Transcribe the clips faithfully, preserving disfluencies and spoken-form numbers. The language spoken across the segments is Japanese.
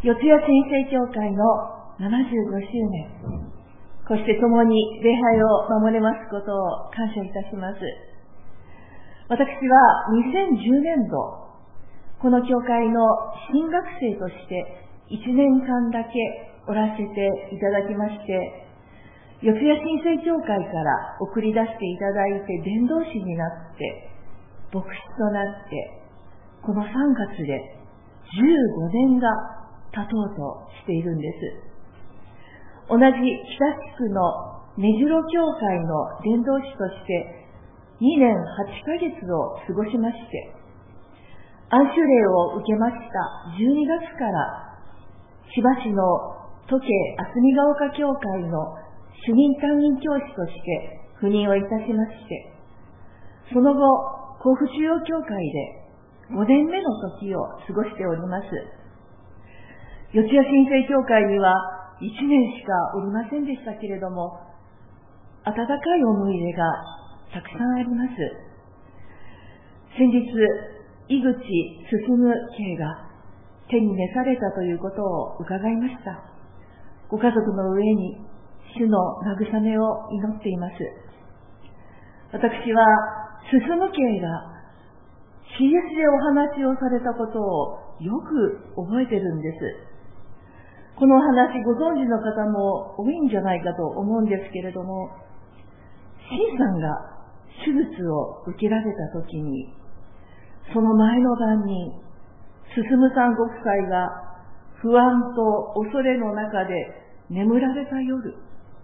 四谷新生教会のななじゅうごしゅうねん、こうして共に礼拝を守れますことを感謝いたします。私はにせんじゅうねんど、この教会の新学生としていちねんかんだけおらせていただきまして、四谷新生教会から送り出していただいて伝道師になって、牧師となって、このさんがつでじゅうごねんが経とうとしているんです。同じ北地区の目白教会の伝道師としてにねんはちかげつを過ごしまして、安守礼を受けましたじゅうにがつから千葉市の時計霞ヶ丘教会の主任担任教師として赴任をいたしまして、その後、甲府中央教会でごねんめの時を過ごしております。四谷新生教会にはいちねんしかおりませんでしたけれども、温かい思い出がたくさんあります。先日、井口進家が手に召されたということを伺いました。ご家族の上に主の慰めを祈っています。私は進家が シーエス でお話をされたことをよく覚えてるんです。この話ご存知の方も多いんじゃないかと思うんですけれども、シンさんが手術を受けられたときに、その前の晩に進さんご夫妻が不安と恐れの中で眠られた夜、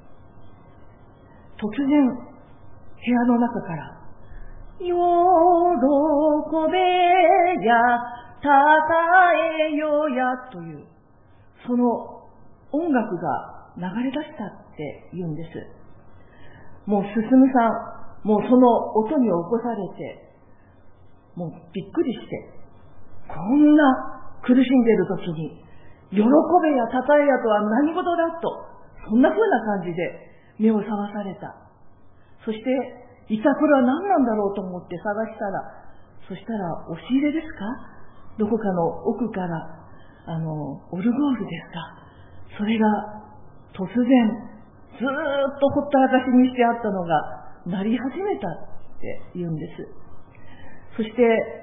突然部屋の中から喜べやたたえよやというその音楽が流れ出したって言うんです。もう進さん、もうその音に起こされて、もうびっくりして、こんな苦しんでいる時に、喜べやたたえやとは何事だと、そんな風な感じで目を覚まされた。そして、一体これは何なんだろうと思って探したら、そしたら押し入れですか？どこかの奥から、あの、オルゴールですか？それが突然、ずーっとほったらかしにしてあったのが、鳴り始めたって言うんです。そして、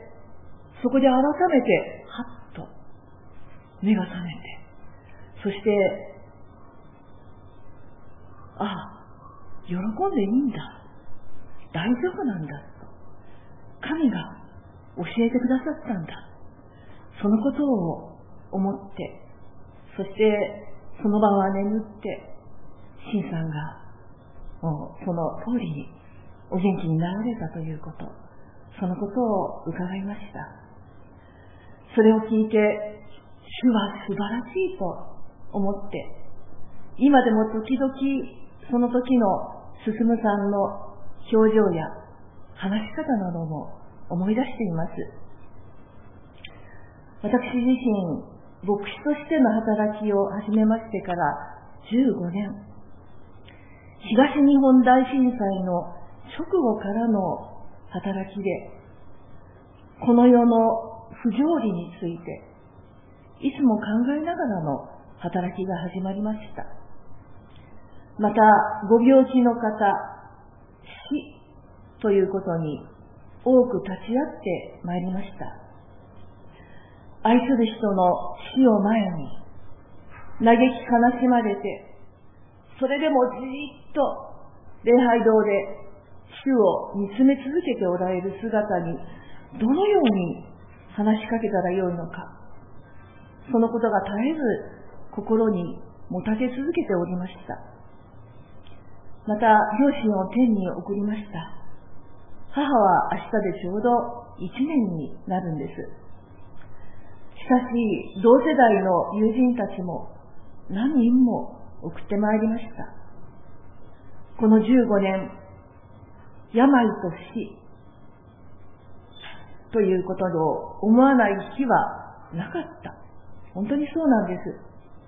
そこで改めて、はっと目が覚めて、そして、ああ、喜んでいいんだ。大丈夫なんだと。神が教えてくださったんだ。そのことを思って、そしてその晩は眠って、シンさんがもうその通りにお元気になられたということ、そのことを伺いました。それを聞いて、主は素晴らしいと思って、今でも時々その時の進さんの表情や話し方なども思い出しています。私自身、牧師としての働きを始めましてからじゅうごねん、東日本大震災の直後からの働きで、この世の不条理について、いつも考えながらの働きが始まりました。また、ご病気の方、死ということに多く立ち会ってまいりました。愛する人の死を前に、嘆き悲しまれて、それでもじーっと礼拝堂で主を見つめ続けておられる姿に、どのように話しかけたらよいのか、そのことが絶えず心にもたげ続けておりました。また、両親を天に送りました。母は明日でちょうどいちねんになるんです。しかし、同世代の友人たちも何人も送ってまいりました。このじゅうごねん、病と死ということを思わない日はなかった。本当にそうなんです。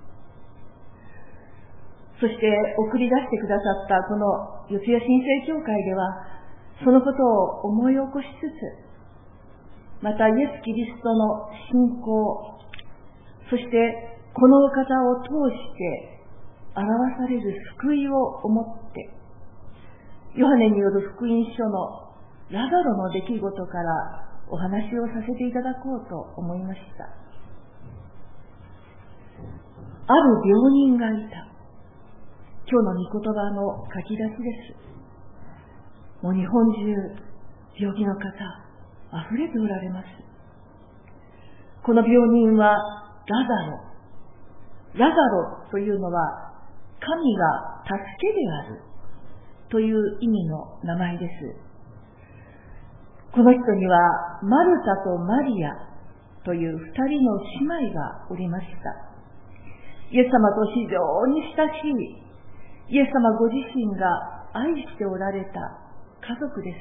そして送り出してくださったこの四谷新生教会では、そのことを思い起こしつつ、またイエス・キリストの信仰、そしてこのお方を通して表される救いを思って、ヨハネによる福音書のラザロの出来事からお話をさせていただこうと思いました。ある病人がいた。今日の御言葉の書き出しです。もう日本中、病気の方、溢れておられます。この病人はラザロ。ラザロというのは、神が助けであるという意味の名前です。この人にはマルタとマリアという二人の姉妹がおりました。イエス様と非常に親しい、イエス様ご自身が愛しておられた家族です。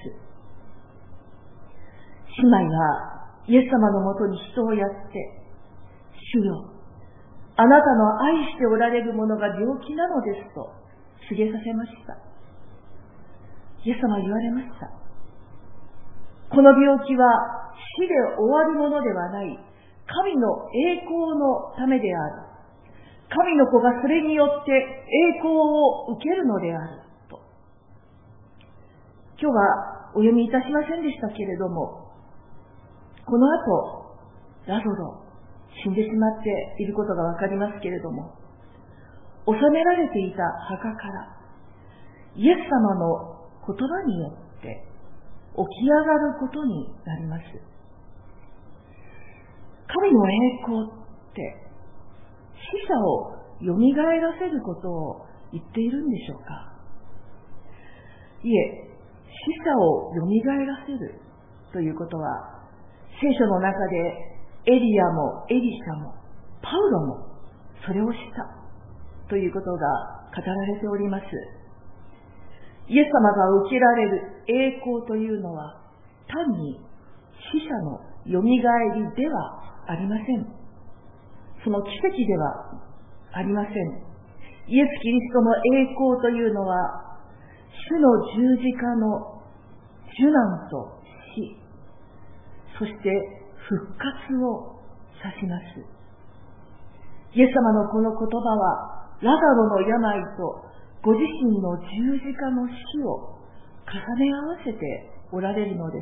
姉妹はイエス様のもとに人をやって、主よ、あなたの愛しておられるものが病気なのですと告げさせました。イエス様は言われました。この病気は死で終わるものではない、神の栄光のためである。神の子がそれによって栄光を受けるのであると。今日はお読みいたしませんでしたけれども、この後ラゾロ死んでしまっていることがわかりますけれども、収められていた墓からイエス様の言葉によって起き上がることになります。神の栄光って死者をよみがえらせることを言っているんでしょうか。いえ、死者をよみがえらせるということは、聖書の中でエリアもエリシャもパウロもそれをしたということが語られております。イエス様が受けられる栄光というのは単に死者のよみがえりではありません。その奇跡ではありません。イエス・キリストの栄光というのは主の十字架の受難と死、そして復活を指します。イエス様のこの言葉はラザロの病とご自身の十字架の死を重ね合わせておられるのです。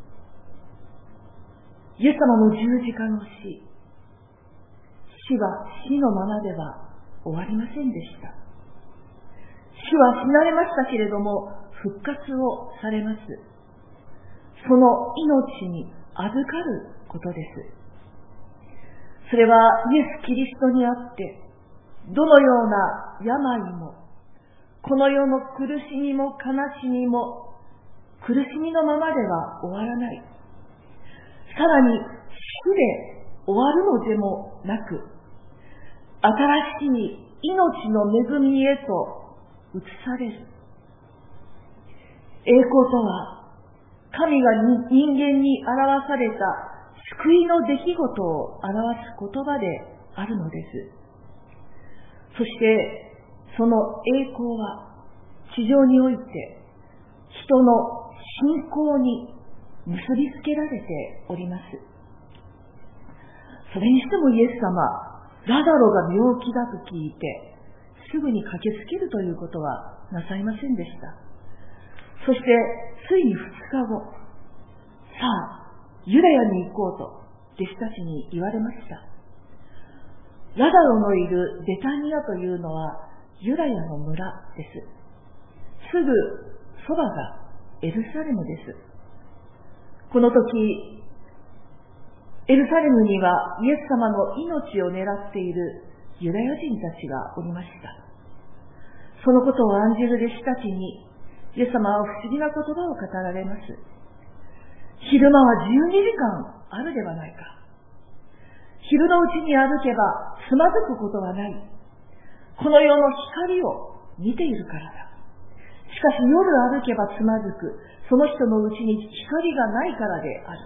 イエス様の十字架の死、死は死のままでは終わりませんでした。死は死なれましたけれども復活をされます。その命に預かることです。それはイエス・キリストにあってどのような病もこの世の苦しみも悲しみも苦しみのままでは終わらない。さらに死で終わるのでもなく、新しい命の恵みへと移される。栄光とは、神が人間に表された救いの出来事を表す言葉であるのです。そして、その栄光は地上において人の信仰に結びつけられております。それにしてもイエス様、ラザロが病気だと聞いてすぐに駆けつけるということはなさいませんでした。そしてついにふつかご、さあユダヤに行こうと弟子たちに言われました。ラザロのいるベタニアというのはユダヤの村です。すぐそばがエルサレムです。この時、エルサレムにはイエス様の命を狙っているユダヤ人たちがおりました。そのことを案じる弟子たちにイエス様は不思議な言葉を語られます。昼間はじゅうにじかんあるではないか。昼のうちに歩けばつまずくことはない。この世の光を見ているからだ。しかし夜歩けばつまずく、その人のうちに光がないからである。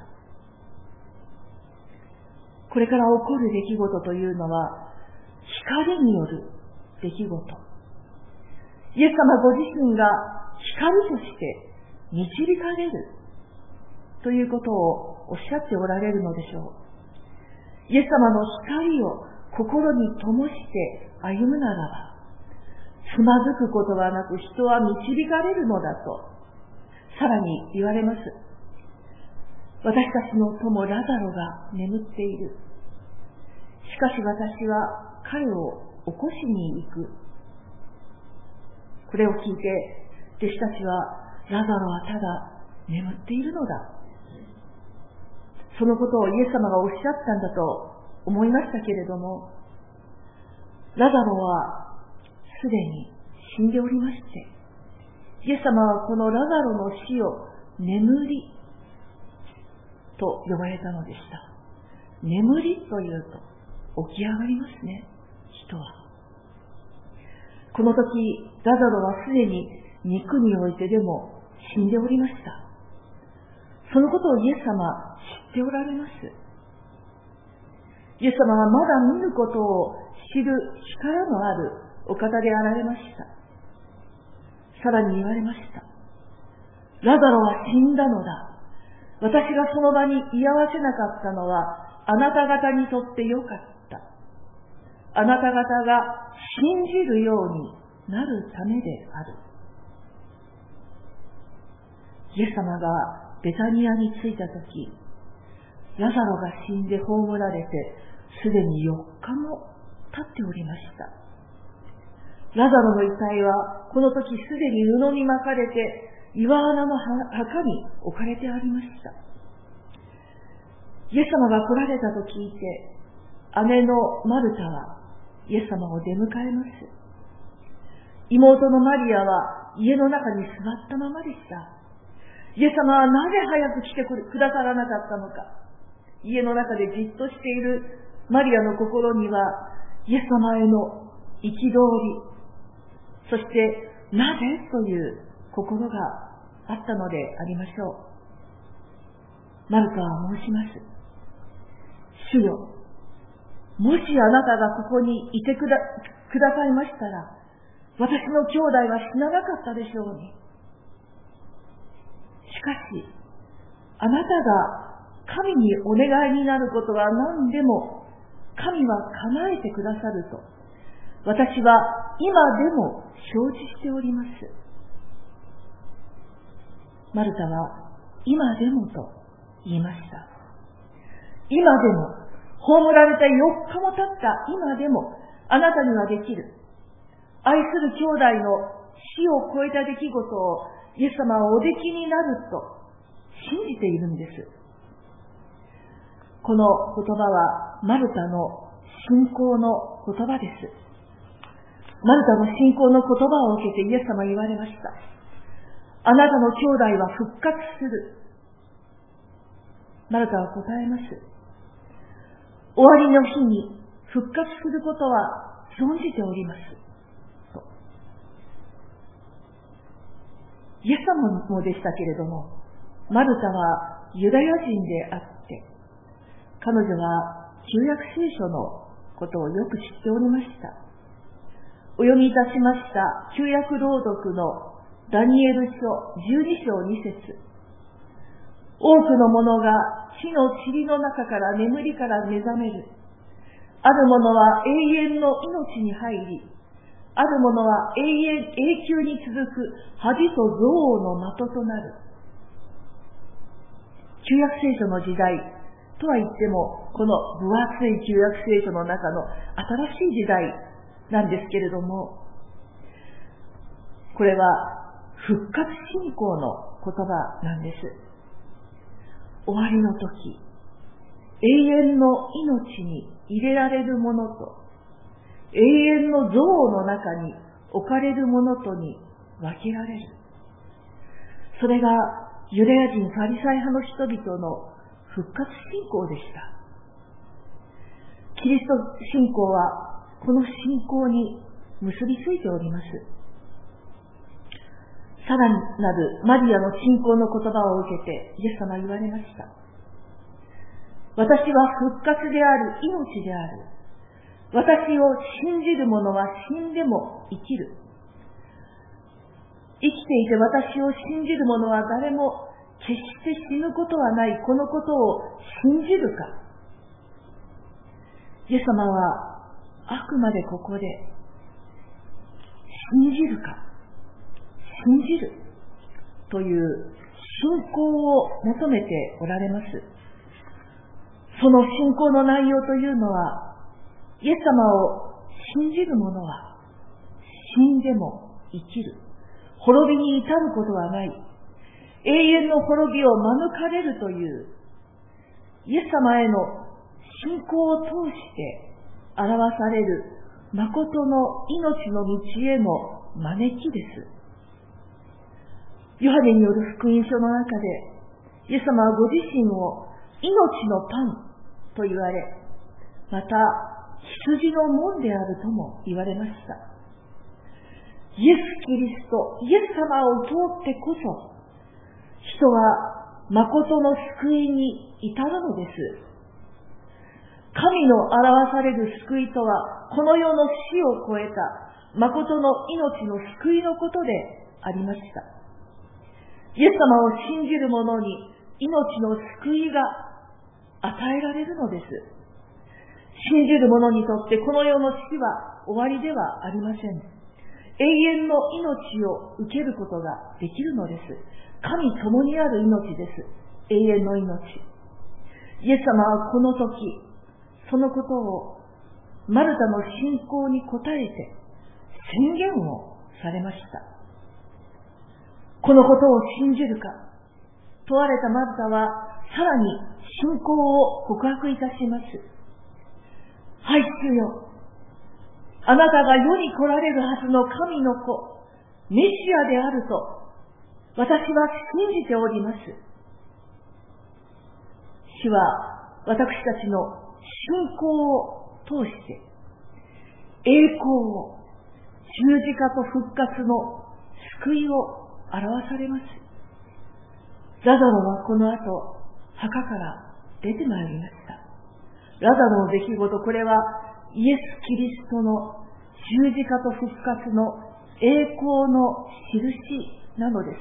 これから起こる出来事というのは、光による出来事。イエス様ご自身が光として導かれるということをおっしゃっておられるのでしょう。イエス様の光を心に灯して歩むならば、つまずくことはなく人は導かれるのだと、さらに言われます。私たちの友ラザロが眠っている。しかし私は彼を起こしに行く。これを聞いて、弟子たちは、ラザロはただ眠っているのだ。そのことをイエス様がおっしゃったんだと思いましたけれども、ラザロはすでに死んでおりまして、イエス様はこのラザロの死を眠りと呼ばれたのでした。眠りというと起き上がりますね、人は。この時、ラザロはすでに肉においてでも死んでおりました。そのことをイエス様は知っておられます。イエス様はまだ見ぬことを知る力のあるお方であられました。さらに言われました。ラザロは死んだのだ。私がその場に居合わせなかったのはあなた方にとってよかった。あなた方が信じるようになるためである。イエス様がベタニアに着いたとき、ラザロが死んで葬られて、すでによっかも経っておりました。ラザロの遺体は、この時すでに布に巻かれて、岩穴の墓に置かれてありました。イエス様が来られたと聞いて、姉のマルタはイエス様を出迎えます。妹のマリアは家の中に座ったままでした。イエス様はなぜ早く来てくださらなかったのか。家の中でじっとしているマリアの心には、イエス様への憤り、そしてなぜという心があったのでありましょう。マルタは申します。主よ、もしあなたがここにいてくだ、くださいましたら、私の兄弟は死ななかったでしょうに。しかし、あなたが神にお願いになることは何でも神は叶えてくださると、私は今でも承知しております。マルタは今でもと言いました。今でも、葬られてよっかも経った今でも、あなたにはできる。愛する兄弟の死を超えた出来事をイエス様はおできになると信じているんです。この言葉はマルタの信仰の言葉です。マルタの信仰の言葉を受けてイエス様は言われました。あなたの兄弟は復活する。マルタは答えます。終わりの日に復活することは存じております。とイエス様もでしたけれども、マルタはユダヤ人であって、彼女は旧約聖書のことをよく知っておりました。お読みいたしました旧約朗読のダニエル書じゅうに章に節。多くの者が地の塵の中から眠りから目覚める。ある者は永遠の命に入り、ある者は永遠、永久に続く恥と憎悪の的となる。旧約聖書の時代とは言っても、この分厚い旧約聖書の中の新しい時代なんですけれども、これは復活信仰の言葉なんです。終わりの時、永遠の命に入れられるものと、永遠の憎悪の中に置かれるものとに分けられる。それがユダヤ人ファリサイ派の人々の復活信仰でした。キリスト信仰はこの信仰に結びついております。さらなるマリアの信仰の言葉を受けてイエス様は言われました。私は復活である、命である。私を信じる者は死んでも生きる。生きていて私を信じる者は誰も決して死ぬことはない、このことを信じるか。イエス様はあくまでここで信じるか、信じるという信仰を求めておられます。その信仰の内容というのは、イエス様を信じる者は死んでも生きる、滅びに至ることはない、永遠の滅びを免れるというイエス様への信仰を通して表される誠の命の道への招きです。ヨハネによる福音書の中で、イエス様はご自身を命のパンと言われ、また羊の門であるとも言われました。イエス・キリスト、イエス様を通ってこそ、人は誠の救いに至るのです。神の表される救いとは、この世の死を超えた誠の命の救いのことでありました。イエス様を信じる者に命の救いが与えられるのです。信じる者にとってこの世の死は終わりではありません。永遠の命を受けることができるのです。神共にある命です。永遠の命。イエス様はこの時、そのことをマルタの信仰に応えて宣言をされました。このことを信じるか問われたマルタはさらに信仰を告白いたします。はい、主よ。あなたが世に来られるはずの神の子、メシアであると私は信じております。主は私たちの信仰を通して栄光を、十字架と復活の救いを表されます。ラザロはこの後墓から出てまいりました。ラザロの出来事、これはイエス・キリストの十字架と復活の栄光の印なのです。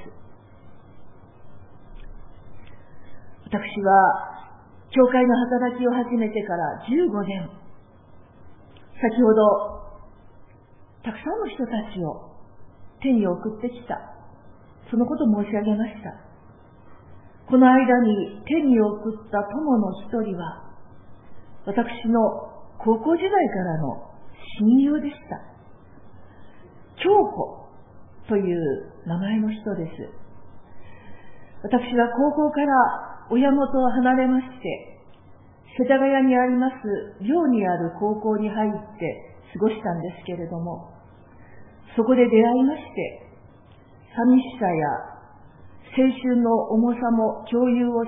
私は教会の働きを始めてからじゅうごねん、先ほどたくさんの人たちを天に送ってきた、そのことを申し上げました。この間に天に送った友の一人は私の高校時代からの親友でした。京子という名前の人です。私は高校から親元を離れまして、世田谷にあります寮にある高校に入って過ごしたんですけれども、そこで出会いまして、寂しさや青春の重さも共有をして、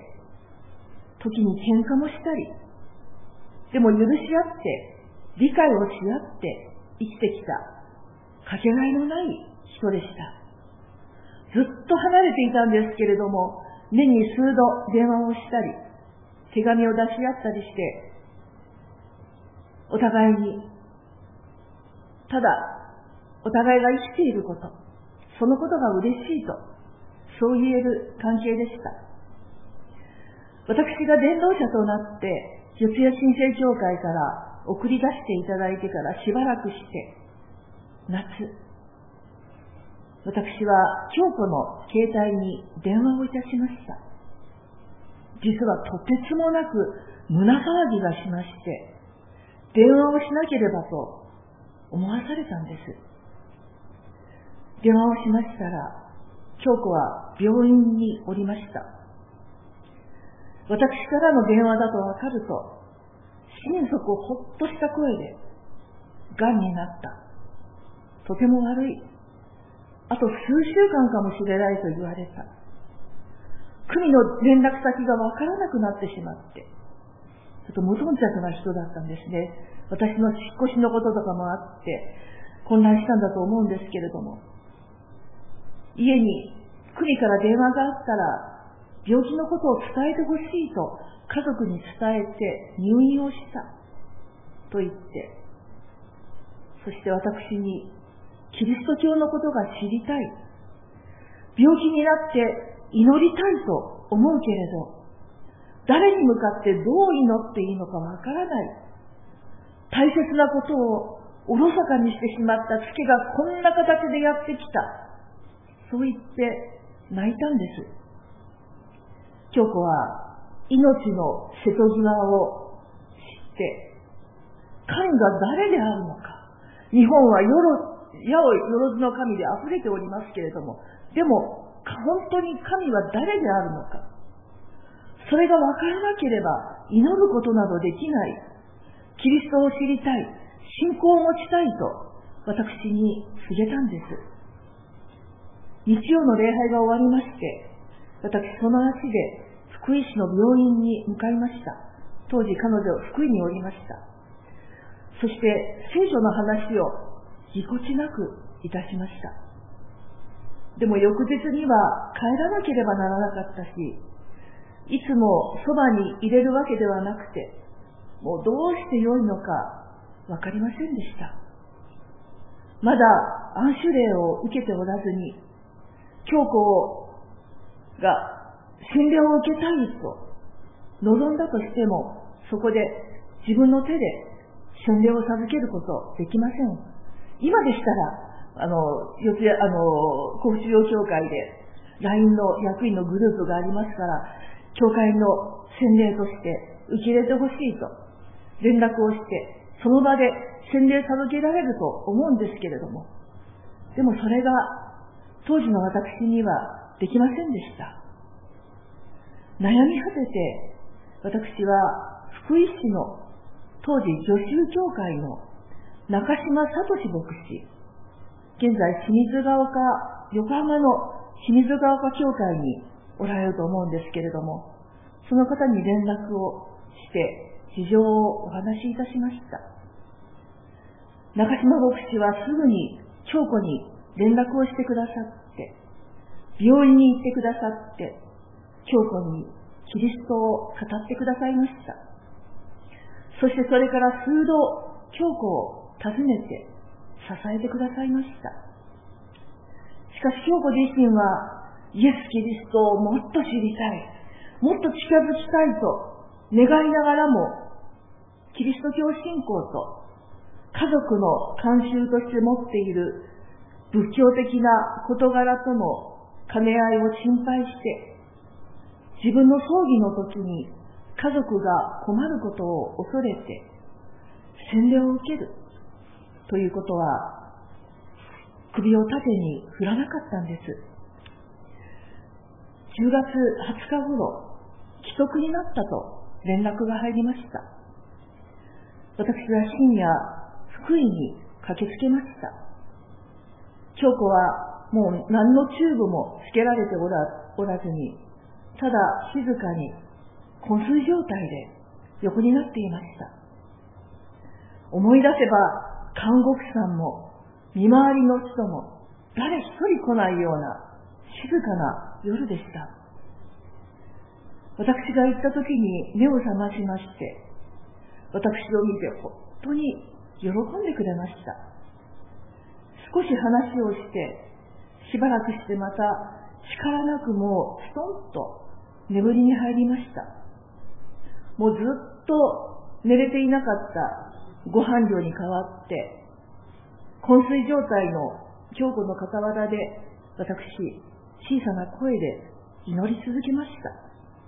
時に喧嘩もしたり、でも許し合って、理解をし合って生きてきた、かけがえのない人でした。ずっと離れていたんですけれども、年に数度電話をしたり、手紙を出し合ったりして、お互いに、ただ、お互いが生きていること、そのことが嬉しいと、そう言える関係でした。私が伝道者となって、四谷新生教会から送り出していただいてからしばらくして、夏、私は京子の携帯に電話をいたしました。実はとてつもなく胸騒ぎがしまして、電話をしなければと思わされたんです。電話をしましたら、京子は病院におりました。私からの電話だとわかると、心底ほっとした声で、がんになった。とても悪い。あと数週間かもしれないと言われた。組の連絡先がわからなくなってしまって、ちょっと無頓着な人だったんですね。私の引っ越しのこととかもあって、混乱したんだと思うんですけれども、家に組から電話があったら、病気のことを伝えてほしいと家族に伝えて入院をしたと言って、そして私にキリスト教のことが知りたい、病気になって祈りたいと思うけれど、誰に向かってどう祈っていいのかわからない、大大切なことをおろそかにしてしまったツケがこんな形でやってきた。そう言って泣いたんです。京子は命の瀬戸際を知って、神が誰であるのか。日本はよろ、やおよろずの神で溢れておりますけれども、でも本当に神は誰であるのか。それがわからなければ祈ることなどできない。キリストを知りたい。信仰を持ちたいと私に告げたんです。日曜の礼拝が終わりまして、私その足で福井市の病院に向かいました。当時彼女福井におりました。そして聖書の話をぎこちなくいたしました。でも翌日には帰らなければならなかったし、いつもそばに入れるわけではなくて、もうどうしてよいのかわかりませんでした。まだ安守礼を受けておらずに、教皇が洗礼を受けたいと望んだとしても、そこで自分の手で洗礼を授けることできません。今でしたら、あの、四谷、あの、甲府中央教会で ライン の役員のグループがありますから、教会の洗礼として受け入れてほしいと連絡をして、その場で洗礼授けられると思うんですけれども、でもそれが当時の私にはできませんでした。悩み果てて、私は福井市の当時女宗教会の中島聡牧師、現在清水ヶ丘、横浜の清水ヶ丘教会におられると思うんですけれども、その方に連絡をして事情をお話しいたしました。中島牧師はすぐに京子に連絡をしてくださって、病院に行ってくださって、京子にキリストを語ってくださいました。そしてそれから数度京子を訪ねて支えてくださいました。しかし京子自身はイエス・キリストをもっと知りたい、もっと近づきたいと願いながらも、キリスト教信仰と家族の慣習として持っている仏教的な事柄との兼ね合いを心配して、自分の葬儀の時に家族が困ることを恐れて洗礼を受けるということは首を縦に振らなかったんです。じゅうがつはつか頃、危篤になったと連絡が入りました。私は深夜福井に駆けつけました。京子はもう何のチューブもつけられておら、おらずに、ただ静かに昏睡状態で横になっていました。思い出せば看護婦さんも見回りの人も誰一人来ないような静かな夜でした。私が行った時に目を覚ましまして、私を見て本当に喜んでくれました。少し話をして、しばらくしてまた力なくもうストンと眠りに入りました。もうずっと寝れていなかったご飯量に代わって、昏睡状態の京子の傍らで私、小さな声で祈り続けました。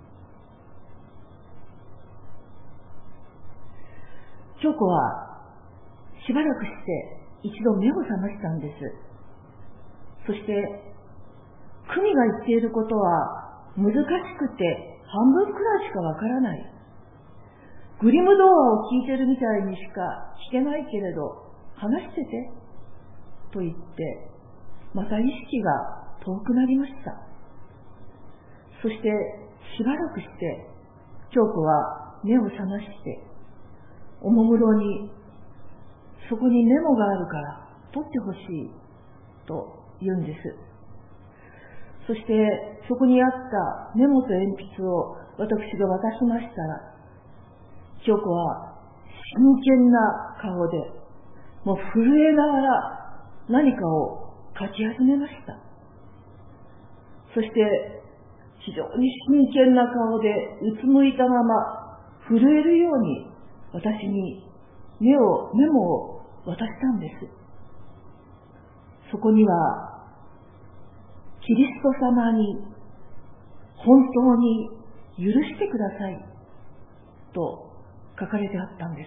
京子はしばらくして一度目を覚ましたんです。そして、久美が言っていることは難しくて半分くらいしかわからない。グリム童話を聞いてるみたいにしか聞けないけれど、話してて、と言って、また意識が遠くなりました。そして、しばらくして、京子は目を覚まして、おもむろに、そこにメモがあるから取ってほしいと言うんです。そしてそこにあったメモと鉛筆を私が渡しましたら、京子は真剣な顔で、もう震えながら何かを書き始めました。そして非常に真剣な顔でうつむいたまま震えるように私にメを、メモを渡したんです。そこには、キリスト様に本当に許してくださいと書かれてあったんです。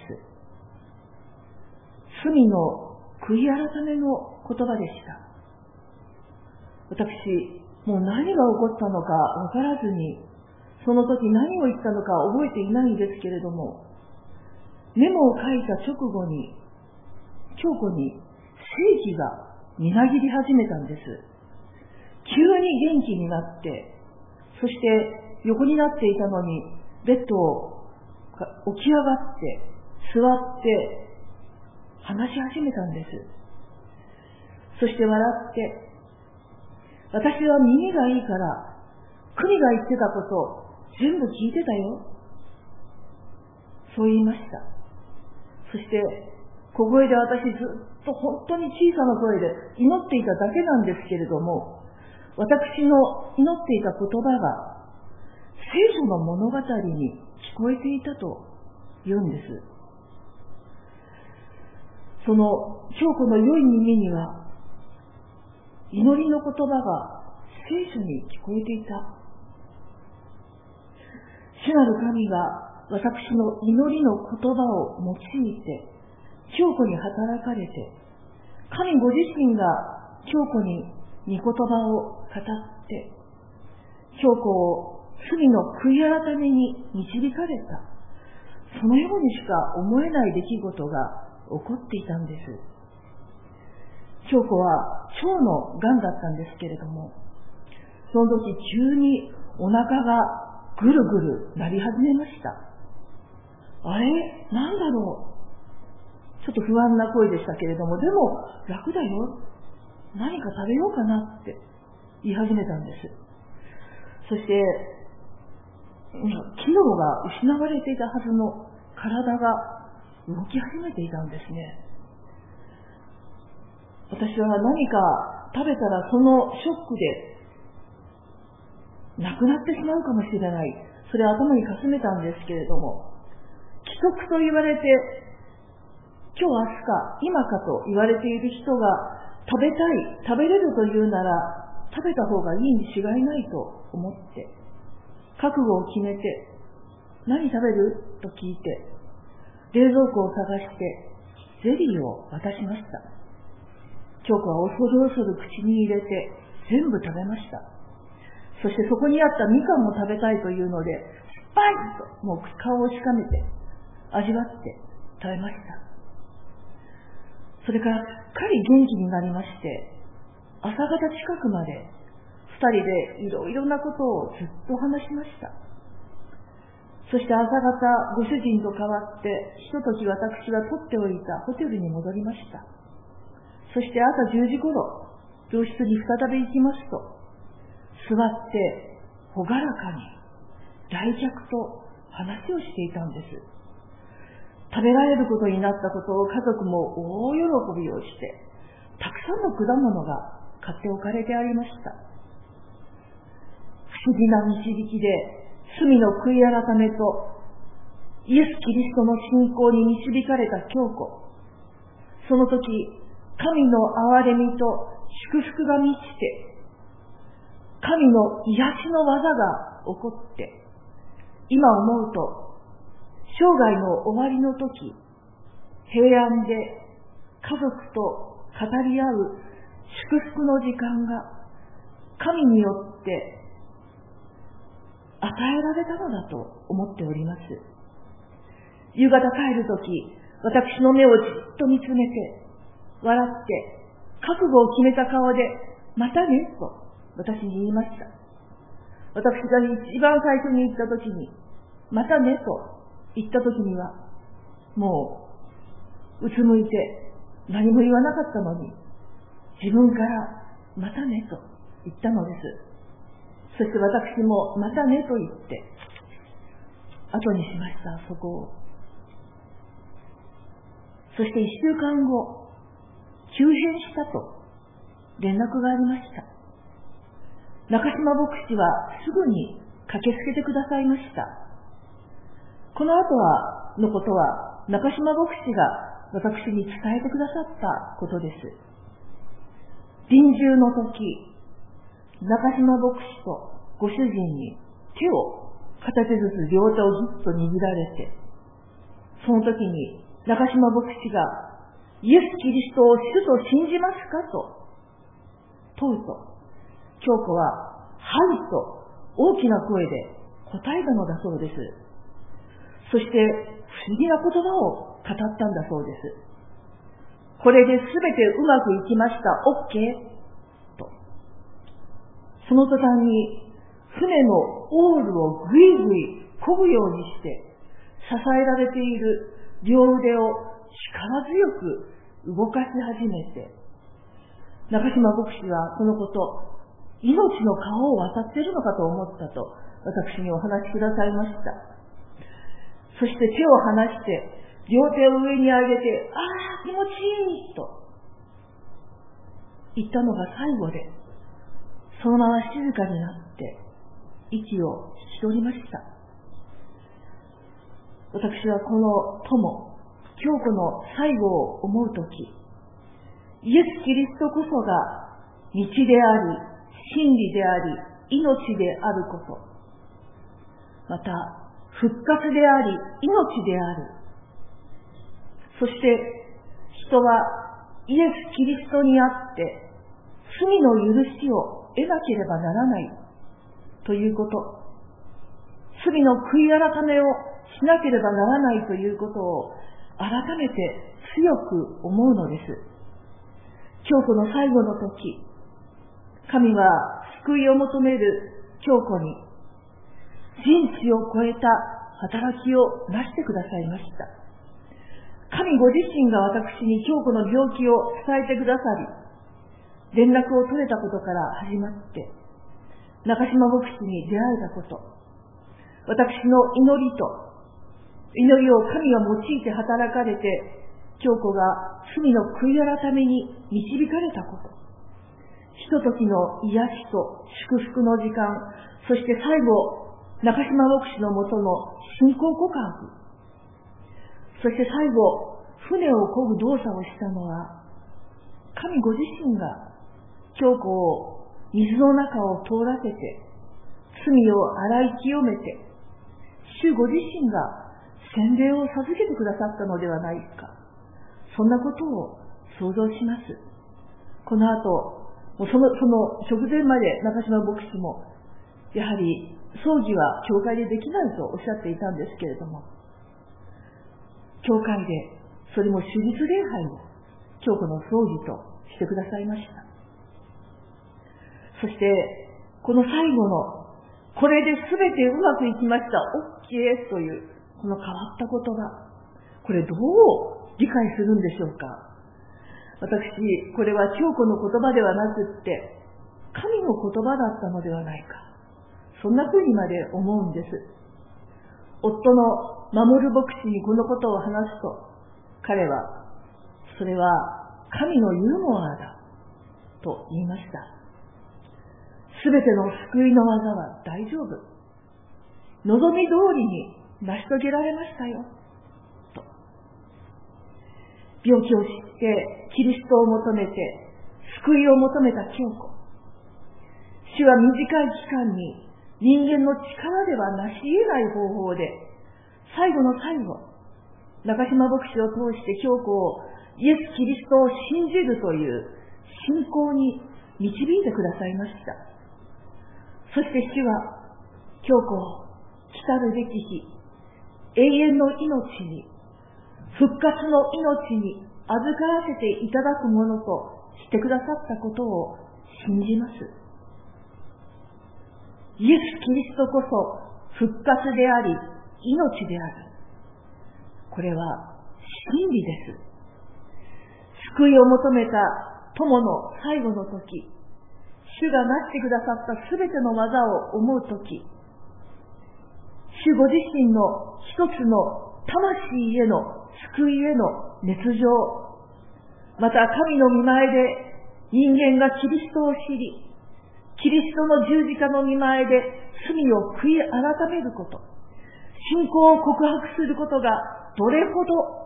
罪の悔い改めの言葉でした。私、もう何が起こったのかわからずに、その時何を言ったのか覚えていないんですけれども、メモを書いた直後に、京子に生気がみなぎり始めたんです。急に元気になって、そして横になっていたのに、ベッドを起き上がって、座って、話し始めたんです。そして笑って、私は耳がいいから、クミが言ってたこと全部聞いてたよ。そう言いました。そして、小声で私ずっと本当に小さな声で祈っていただけなんですけれども、私の祈っていた言葉が聖書の物語に聞こえていたと言うんです。その京子の良い耳には、祈りの言葉が聖書に聞こえていた。主なる神が私の祈りの言葉を用いて、京子に働かれて、神ご自身が京子に御言葉を語って、京子を罪の悔い改めに導かれた。そのようにしか思えない出来事が起こっていたんです。京子は腸の癌だったんですけれども、その時急にお腹がぐるぐる鳴り始めました。あれ、なんだろう。ちょっと不安な声でしたけれども、でも楽だよ。何か食べようかなって言い始めたんです。そして、機能が失われていたはずの体が動き始めていたんですね。私は何か食べたらそのショックで亡くなってしまうかもしれない。それを頭にかすめたんですけれども、規則と言われて、今日明日か今かと言われている人が食べたい、食べれるというなら食べた方がいいに違いないと思って、覚悟を決めて、何食べると聞いて、冷蔵庫を探してゼリーを渡しました。京子は恐る恐る口に入れて全部食べました。そしてそこにあったみかんも食べたいというので、スパイともう顔をしかめて味わって食べました。それからすっかり元気になりまして、朝方近くまで二人でいろいろなことをずっと話しました。そして朝方ご主人と代わってひととき私は取っておいたホテルに戻りました。そして朝じゅうじ頃、病室に再び行きますと、座って朗らかに来客と話をしていたんです。食べられることになったことを家族も大喜びをして、たくさんの果物が買っておかれてありました。不思議な導きで罪の悔い改めとイエス・キリストの信仰に導かれた京子。その時、神の憐れみと祝福が満ちて、神の癒しの技が起こって、今思うと、生涯の終わりの時、平安で家族と語り合う祝福の時間が神によって与えられたのだと思っております。夕方帰る時、私の目をじっと見つめて、笑って、覚悟を決めた顔で、またね、と私に言いました。私が一番最初に言った時に、またね、と言った時には、もう、うつむいて何も言わなかったのに、自分からまたね、と言ったのです。そして私もまたね、と言って、後にしました、そこを。そして一週間後、急変したと連絡がありました。中島牧師はすぐに駆けつけてくださいました。この後はのことは中島牧師が私に伝えてくださったことです。臨終の時、中島牧師とご主人に手を片手ずつ両手をずっと握られて、その時に中島牧師がイエス・キリストを主と信じますかと問うと、教子ははいと大きな声で答えたのだそうです。そして不思議な言葉を語ったんだそうです。これで全てうまくいきました、オッケーと。その途端に船のオールをぐいぐい漕ぐようにして支えられている両腕を力強く動かし始めて、中島牧師はそのこと、命の川を渡っているのかと思ったと私にお話しくださいました。そして手を離して両手を上に上げて、ああ気持ちいいと言ったのが最後で、そのまま静かになって息を引き取りました。私はこの友、教子の最後を思うとき、イエス・キリストこそが道であり、真理であり、命であること、また復活であり、命である。そして人はイエス・キリストにあって罪の許しを得なければならないということ、罪の悔い改めをしなければならないということを改めて強く思うのです。教子の最後の時、神は救いを求める教子に人知を超えた働きをなしてくださいました。神ご自身が私に教子の病気を伝えてくださり、連絡を取れたことから始まって、中島牧師に出会えたこと、私の祈りと、祈りを神が用いて働かれて、教子が罪の悔い改めに導かれたこと、ひとときの癒しと祝福の時間、そして最後、中島牧師のもとの信仰告白、そして最後、船を漕ぐ動作をしたのは、神ご自身が教子を水の中を通らせて、罪を洗い清めて、主ご自身が洗礼を授けてくださったのではないか。そんなことを想像します。この後、その、その直前まで中島牧師も、やはり葬儀は教会でできないとおっしゃっていたんですけれども、教会でそれも手術礼拝を教子の葬儀としてくださいました。そしてこの最後のこれで全てうまくいきました、オッケーというこの変わった言葉、これどう理解するんでしょうか。私、これは教子の言葉ではなくって神の言葉だったのではないか、そんな風にまで思うんです。夫の守牧師にこのことを話すと、彼はそれは神のユーモアだと言いました。すべての救いの技は大丈夫、望み通りに成し遂げられましたよと。病気を知ってキリストを求めて救いを求めた教子、主は短い期間に人間の力ではなし得ない方法で最後の最後、中島牧師を通して教子をイエス・キリストを信じるという信仰に導いてくださいました。そして主は教子を来たるべき日、永遠の命に、復活の命に預からせていただくものとしてくださったことを信じます。イエス・キリストこそ復活であり命である。これは真理です。救いを求めた友の最後の時、主がなしてくださったすべての技を思う時、主ご自身の一つの魂への救いへの熱情、また神の御前で人間がキリストを知り、キリストの十字架の御前で罪を悔い改めること、信仰を告白することがどれほど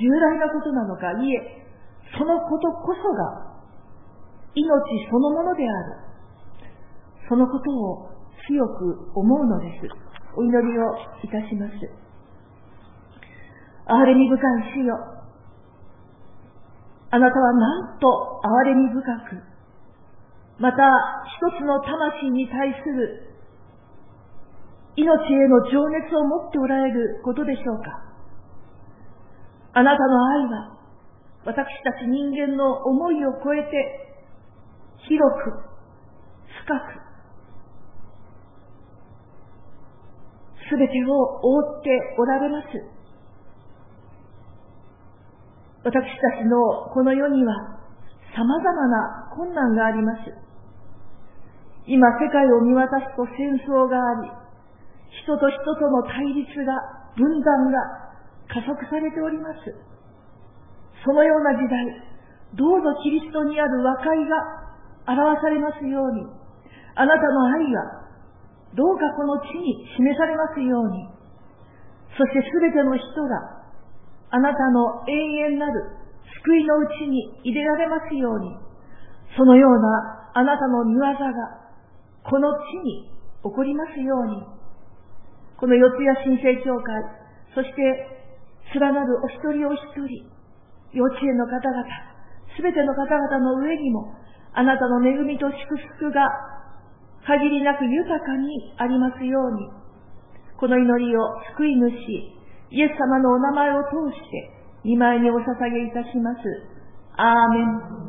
重大なことなのか、いえ、そのことこそが命そのものである。そのことを強く思うのです。お祈りをいたします。憐れみ深い主よ、あなたはなんと憐れみ深く、また一つの魂に対する命への情熱を持っておられることでしょうか。あなたの愛は私たち人間の思いを超えて広く深くすべてを覆っておられます。私たちのこの世には様々な困難があります。今世界を見渡すと戦争があり、人と人との対立が、分断が加速されております。そのような時代、どうぞキリストにある和解が表されますように、あなたの愛がどうかこの地に示されますように、そしてすべての人があなたの永遠なる救いのうちに入れられますように、そのようなあなたの御業がこの地に起こりますように、この四谷新生教会、そして連なるお一人お一人、幼稚園の方々、すべての方々の上にも、あなたの恵みと祝福が限りなく豊かにありますように、この祈りを救い主、イエス様のお名前を通して、御前にお捧げいたします。アーメン。